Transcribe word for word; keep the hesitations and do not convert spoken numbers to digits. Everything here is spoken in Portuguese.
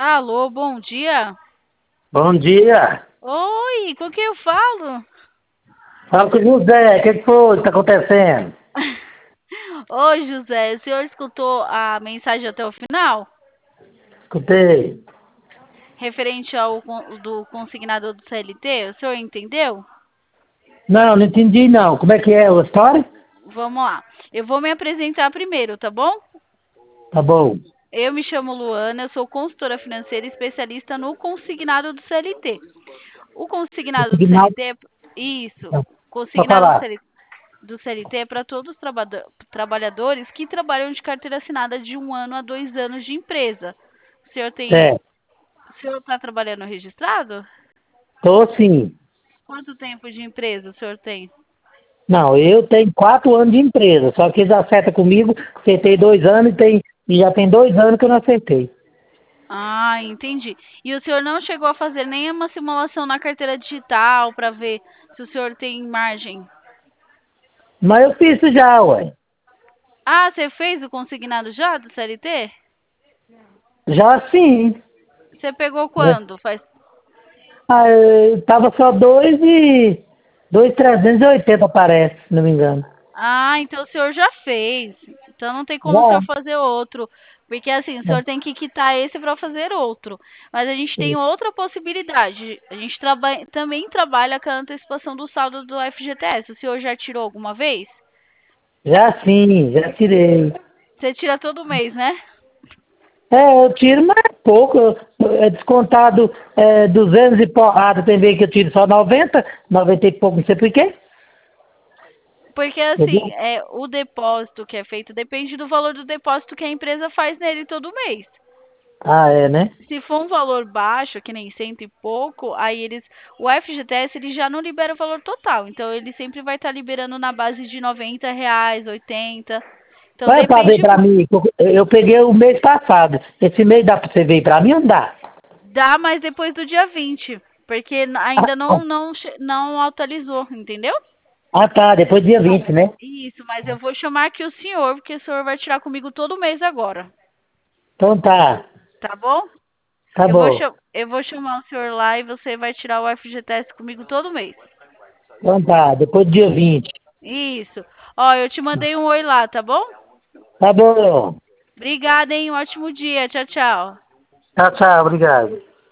Alô, bom dia. Bom dia. Oi, com quem eu falo? Fala com o José, o que, que foi que está acontecendo? Oi, José, o senhor escutou a mensagem até o final? Escutei. Referente ao con- do consignado do C L T, o senhor entendeu? Não, não entendi não. Como é que é a história? Vamos lá. Eu vou me apresentar primeiro, tá bom? Tá bom. Eu me chamo Luana, eu sou consultora financeira e especialista no consignado do C L T. O O consignado do signal. C L T, é- isso, Pode consignado do falar. C L T do C L T é para todos os trabada- trabalhadores que trabalham de carteira assinada de um ano a dois anos de empresa. O senhor tem, É. o senhor está trabalhando registrado? Tô sim. Quanto tempo de empresa o senhor tem? Não, eu tenho quatro anos de empresa, só que eles acertam comigo, acertei dois anos e, tem, e já tem dois anos que eu não acertei. Ah, entendi. E o senhor não chegou a fazer nenhuma simulação na carteira digital para ver se o senhor tem margem? Mas eu fiz isso já, ué. Ah, você fez o consignado já do C L T? Já sim. Você pegou Né? quando? Faz... Ah, eu tava só dois e. Dois trezentos e oitenta parece, se não me engano. Ah, então o senhor já fez. Então não tem como o senhor Já. fazer outro. Porque assim, o senhor tem que quitar esse para fazer outro. Mas a gente tem outra possibilidade. A gente traba também trabalha com a antecipação do saldo do F G T S. O senhor já tirou alguma vez? Já sim, já tirei. Você tira todo mês, né? É, eu tiro, mas é pouco. É descontado é, duzentos e porrada. Tem vez que eu tiro só noventa, noventa e pouco, não sei por quê. Porque assim, Entendeu? é, o depósito que é feito depende do valor do depósito que a empresa faz nele todo mês. Ah, é, né? Se for um valor baixo, que nem cento e pouco, aí eles, o F G T S ele já não libera o valor total. Então ele sempre vai estar liberando na base de noventa reais, oitenta. Então Vai pra ver depende pra muito. mim. Eu, eu peguei o mês passado. Esse mês dá pra você ver pra mim ou não dá? Dá, mas depois do dia vinte, porque Ah, ainda não não che- não atualizou, entendeu? ah, tá. Depois do dia vinte, né? Isso, mas eu vou chamar aqui o senhor, porque o senhor vai tirar comigo todo mês agora, Então tá. tá bom? Tá Eu vou, bom. cha- eu vou chamar o senhor lá e você vai tirar o F G T S comigo todo mês. Então tá. Depois do dia vinte. Isso. Ó, eu te mandei um oi lá, tá bom? Tá bom. Obrigada, hein? Um ótimo dia. Tchau, tchau. Tchau, tchau. Obrigado.